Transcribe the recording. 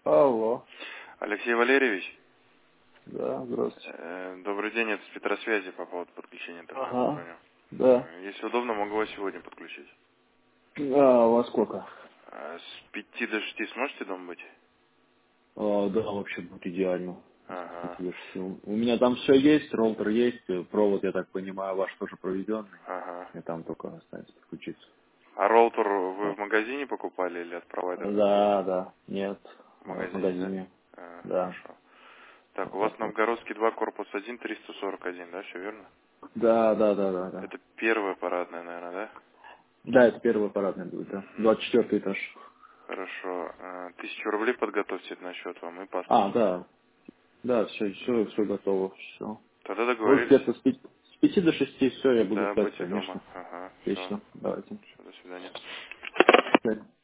Алло. Алексей Валерьевич, Да, здравствуйте. добрый день, это с Петросвязи по поводу подключения интернета Ага. звоню. Да. Если удобно, могу вас сегодня подключить. А во сколько? С 5 до 6 сможете дома быть? Да, вообще будет идеально. С Ага, 5 до 6. У меня там все есть, роутер есть, провод, я так понимаю, ваш тоже проведенный. ага. И там только останется подключиться. А роутер вы Да, в магазине покупали или от провайдера какого-то? да. Нет. В В магазине, да? магазине. Да. Хорошо. Так, у Вот вас так вот. Новгородский 2, корпус 1, 341, да, все верно? Да. Это первая парадная, наверное, да? Да, это первый аппаратный будет, да. Мгм. 24 этаж. Хорошо. 1000 рублей подготовьте на счет вам и паспорт. Да. Да, все готово, все. Тогда Вот договорились. где-то с 5 до 6 все, я буду Да, ждать, будьте дома. конечно. Ага, все. Отлично, давайте. Все, до свидания. Да.